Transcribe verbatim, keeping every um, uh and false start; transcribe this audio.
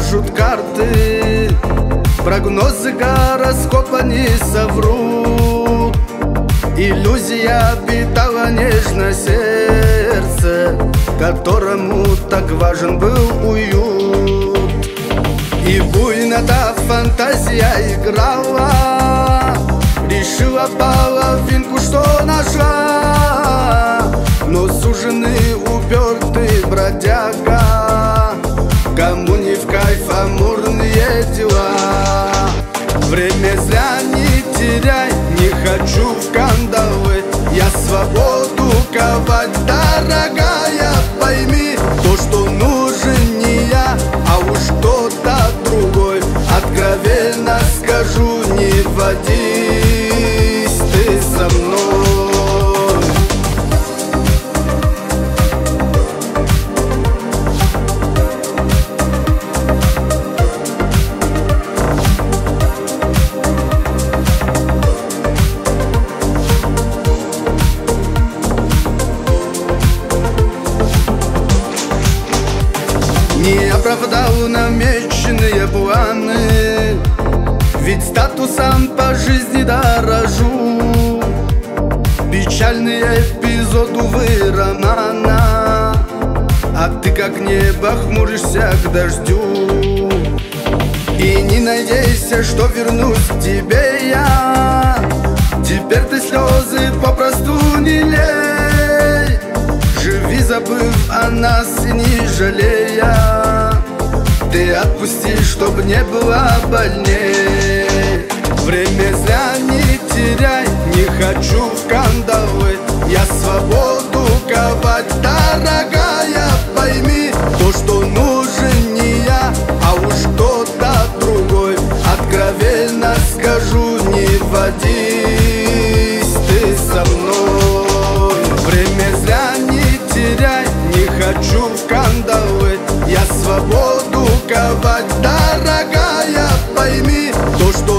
покажут карты, прогнозы гороскопа не соврут. Иллюзия питала нежно сердце, которому так важен был уют. И буйно та фантазия играла, решила половинку, что нашла. Но суженый упертый бродяга, кому не в кайф амурные дела. Время зря не теряй, не хочу в кандалы, я свободу ковать, дорогая, пойми, то, что нужен не я, а уж кто-то другой. Откровенно скажу, не водись ты со мной. Не оправдал намеченные планы, ведь статусом по жизни дорожу. Печальный эпизод, увы, романа, а ты как небо хмуришься к дождю. И не надейся, что вернусь к тебе я, теперь ты слезы попросту не лей. Живи, забыв о нас и не жалея, ты отпусти, чтоб не было больней. Время зря не теряй, не хочу в кандалы, я свободу ковать, дорогая, пойми, то, что нужен не я, а уж кто-то другой. Откровенно скажу, не водись ты со мной. Время зря не теряй, не хочу в кандалы, я свободу ковать, дорогая, пойми, то, что